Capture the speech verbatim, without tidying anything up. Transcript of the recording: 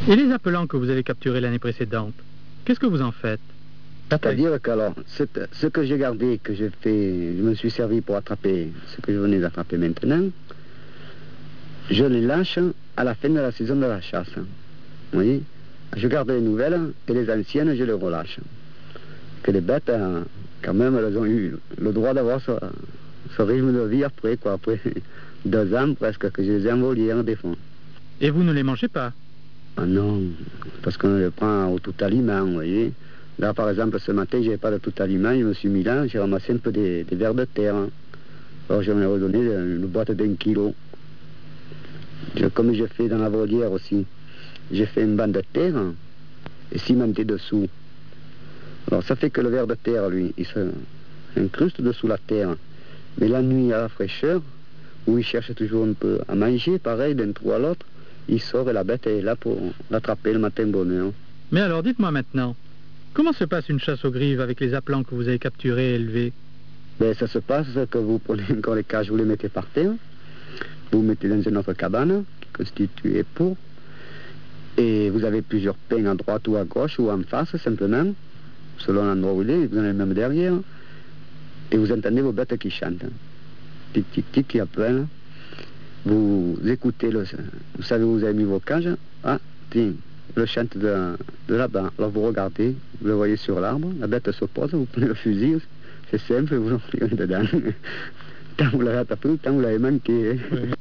Et les appelants que vous avez capturés l'année précédente, qu'est-ce que vous en faites? C'est-à-dire que alors, ce que j'ai gardé, que j'ai fait, je me suis servi pour attraper ce que je venais d'attraper maintenant, je les lâche à la fin de la saison de la chasse. Vous voyez? Je garde les nouvelles et les anciennes, je les relâche. Que les bêtes, quand même, elles ont eu le droit d'avoir ce, ce rythme de vie après, quoi, après deux ans presque, que je les ai envolées en défense. Et vous ne les mangez pas? Ah non, parce qu'on les prend au tout aliment, vous voyez. Là, par exemple, ce matin, je n'avais pas de tout aliment, je me suis mis là, j'ai ramassé un peu des, des vers de terre. Alors, j'en ai redonné une boîte d'un kilo. Je, comme j'ai fait dans la volière aussi, j'ai fait une bande de terre et cimenté dessous. Alors, ça fait que le ver de terre, lui, il s'incruste dessous la terre. Mais la nuit, à la fraîcheur, où il cherche toujours un peu à manger, pareil, d'un trou à l'autre, il sort et la bête est là pour l'attraper le matin bonheur. Mais alors, dites-moi maintenant, comment se passe une chasse aux grives avec les appelants que vous avez capturés et élevés? Ben, ça se passe que vous prenez encore les cages, vous les mettez par terre, vous mettez dans une autre cabane, qui est constituée pour, et vous avez plusieurs pains à droite ou à gauche ou en face, simplement, selon l'endroit où il est, vous en avez même derrière, et vous entendez vos bêtes qui chantent. Tic, tic, tic, qui appellent. Vous écoutez, le, vous savez où vous avez mis vos cages, ah, tiens, le chante de, de là-bas. Alors vous regardez, vous le voyez sur l'arbre, la bête se pose, vous prenez le fusil, c'est simple, vous l'envoyez dedans. Tant vous l'avez attrapé, tant vous l'avez manqué. Oui.